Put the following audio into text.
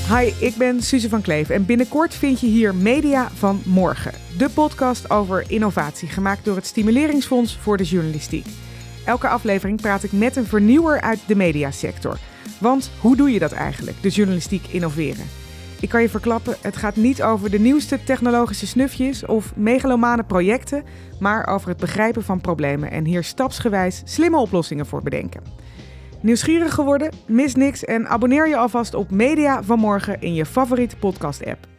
Hi, ik ben Suze van Kleef en binnenkort vind je hier Media van Morgen. De podcast over innovatie, gemaakt door het Stimuleringsfonds voor de Journalistiek. Elke aflevering praat ik met een vernieuwer uit de mediasector. Want hoe doe je dat eigenlijk, de journalistiek innoveren? Ik kan je verklappen, het gaat niet over de nieuwste technologische snufjes of megalomane projecten, maar over het begrijpen van problemen en hier stapsgewijs slimme oplossingen voor bedenken. Nieuwsgierig geworden? Mis niks en abonneer je alvast op Media van Morgen in je favoriete podcast-app.